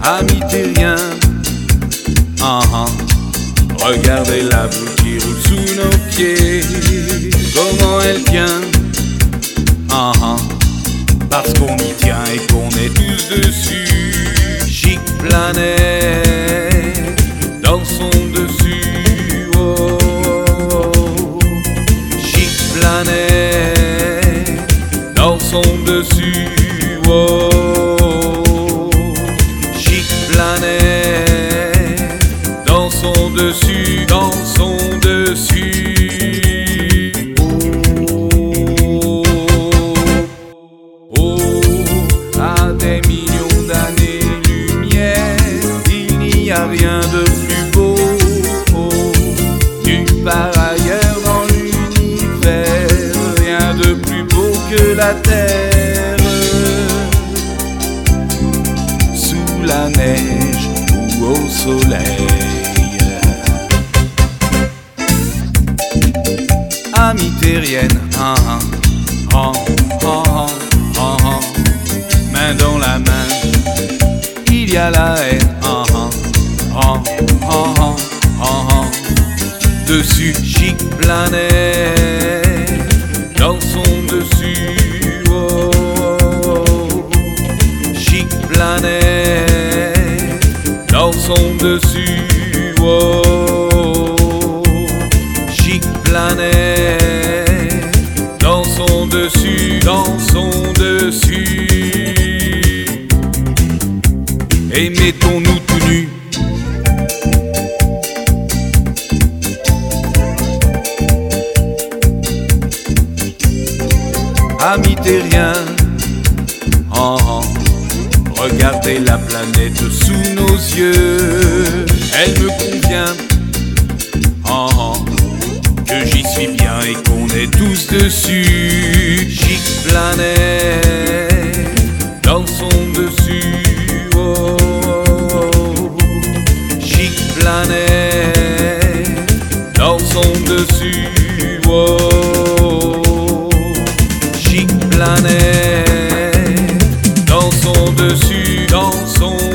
Ami terrien, regardez la boue qui roule sous nos pieds. Comment elle tient, parce qu'on y tient et qu'on est tous dessus. Chic planète, dansons dessus. Oh, oh, oh. Chic planète, dansons dessus. Oh, chic planète, dansons dessus, dansons dessus. Rien de plus beau, nulle part ailleurs dans l'univers, rien de plus beau que la terre. Sous la neige ou au soleil. Amie terrienne, main dans la main, il y a la haine. Dessus, chic planète, dansons dessus. Oh, oh, oh. Chic planète, dansons dessus. Oh, oh. Chic planète, dansons dessus, dansons dessus. Et mettons-nous tout nus. Amis terriens, regardez la planète sous nos yeux. Elle me convient, que j'y suis bien et qu'on est tous dessus. Chic planète, dansons dessus. Oh, oh, oh. Chic planète, dansons dessus. Oh, chic planète, dansons dessus, dansons